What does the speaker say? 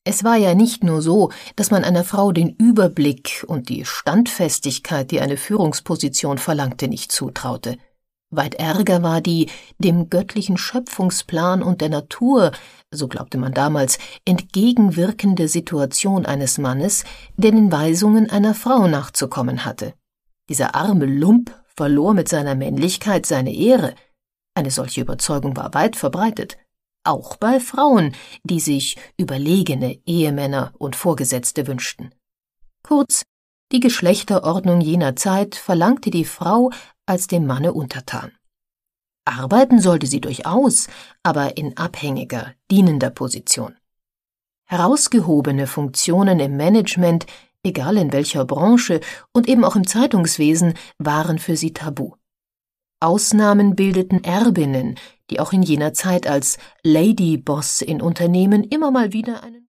Es war ja nicht nur so, dass man einer Frau den Überblick und die Standfestigkeit, die eine Führungsposition verlangte, nicht zutraute. Weit ärger war die dem göttlichen Schöpfungsplan und der Natur, so glaubte man damals, entgegenwirkende Situation eines Mannes, der den Weisungen einer Frau nachzukommen hatte. Dieser arme Lump verlor mit seiner Männlichkeit seine Ehre. Eine solche Überzeugung war weit verbreitet, auch bei Frauen, die sich überlegene Ehemänner und Vorgesetzte wünschten. Kurz, die Geschlechterordnung jener Zeit verlangte die Frau als dem Manne untertan. Arbeiten sollte sie durchaus, aber in abhängiger, dienender Position. Herausgehobene Funktionen im Management, egal in welcher Branche und eben auch im Zeitungswesen, waren für sie tabu. Ausnahmen bildeten Erbinnen, die auch in jener Zeit als Ladyboss in Unternehmen immer mal wieder einen